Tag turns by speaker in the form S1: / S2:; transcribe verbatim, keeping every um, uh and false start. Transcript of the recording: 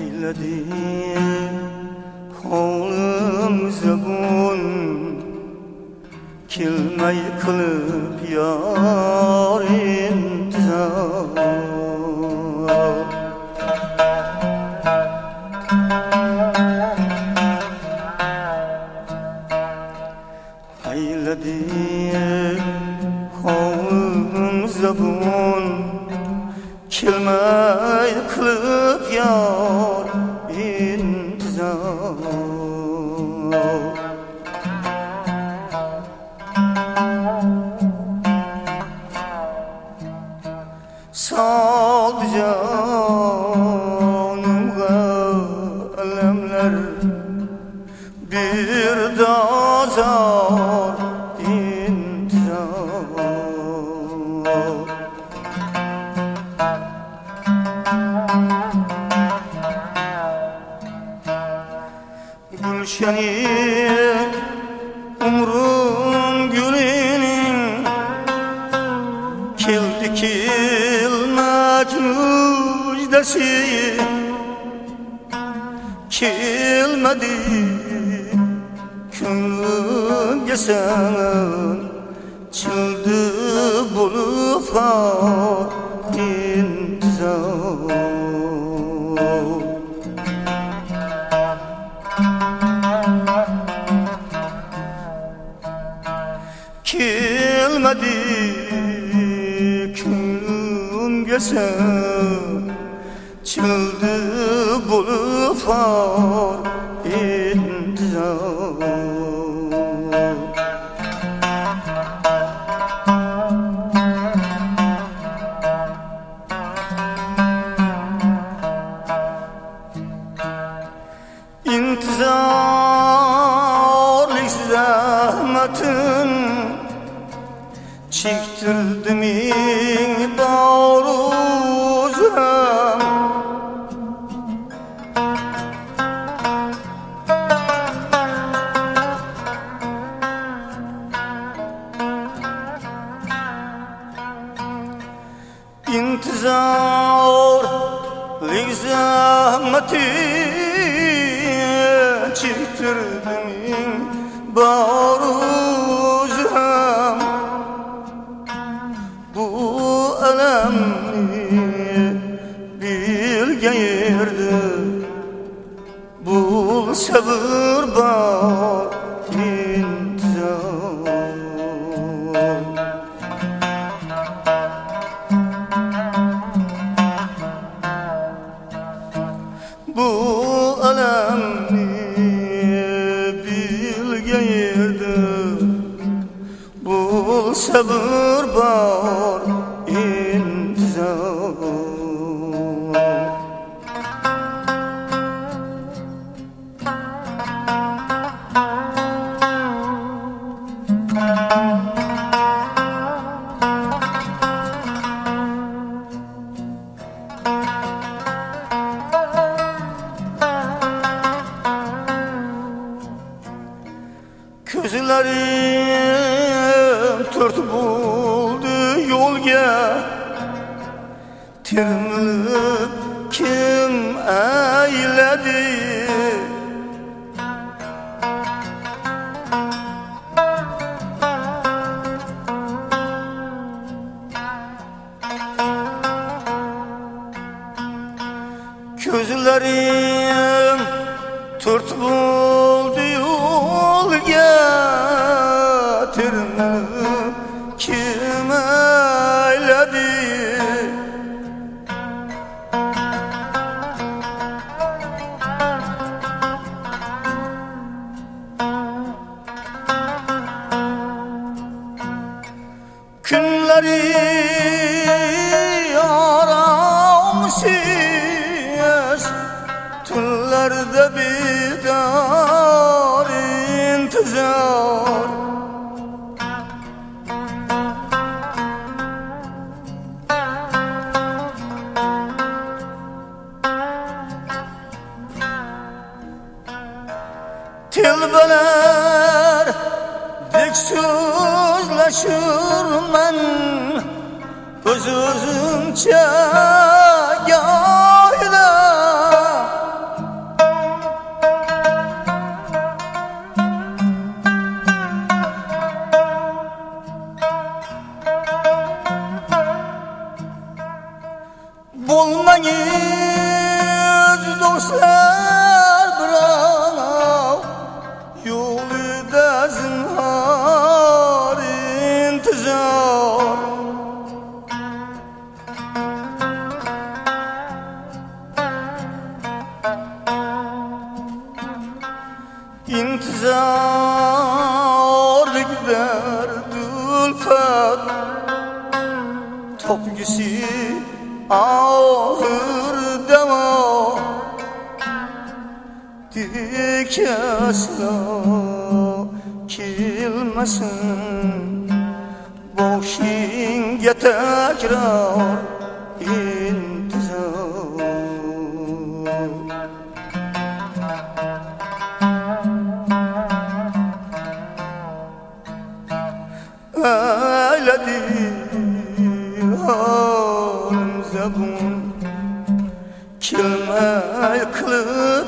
S1: eyledi hovlim zabun kelmay qilib yor intizor eyledi hovlim zabun kelmay qilib yor intizor soldi jonimga alamlar bir dozor intizor gulshani umrum gulinin keldi kelmaj mujdasi kelmadi ko'nglimga san childi bo'lib xor intizor kelmadi ko'nglimga san childi bo'lib xor intizor intizorlik zahmatin çektirdim bağruzam intizorlik zahmatin çektirdim bağruzam bu alamni bilgan yerda bu sabr bor intizor bu alamni bilgan yerda bu sabr bor intizor ko'zlarim to'rt bo'ldi yo'lga termilib kim ayladi ko'zlarim to'rt bo'ldi yo'lga termilib kim ayladi kunlari aramsiz tunlarda bedor intizor tilbalar dek so'zlashurman o'z o'zimcha yo'yla Kavser bırak yolu da zinhar intizar. İntizar gider dülfet topgisi ağır deva dik asla kilmesin boşinge tekrar intizar. Öyledir halim zebun kilme kılıp